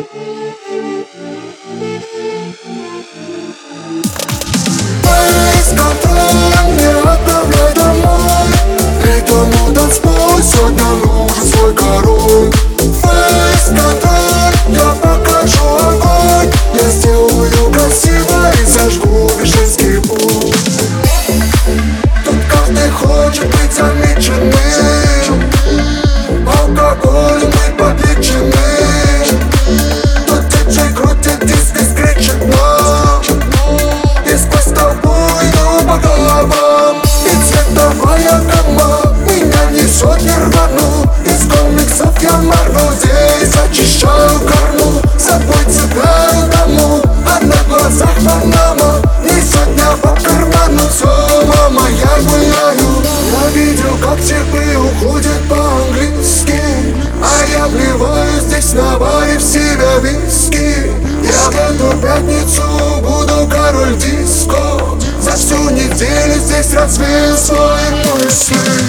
Контроль не отправляй домой. Этому танцполу сегодня нужен свой король. Фейс-контроль, я покажу огонь. Я сделаю красиво и зажгу весь женский путь. Тут каждый хочет быть замеченным. Алкоголем мы подлечены. Тут диджей крутит диск и скричит нам. И сквозь толпу иду по головам. И цветовая гамма меня несет нирвану. Из комиксов я Марвел, здесь очищаю карму. С собой цепляю дому, а на глазах Панама. Не сегодня по карману, все, мама, я гуляю. Я видел, как типы уходят по-английски, а я вливаю здесь на баре в себя виски. Я в эту пятницу буду король диско. За всю неделю здесь развею свои мысли.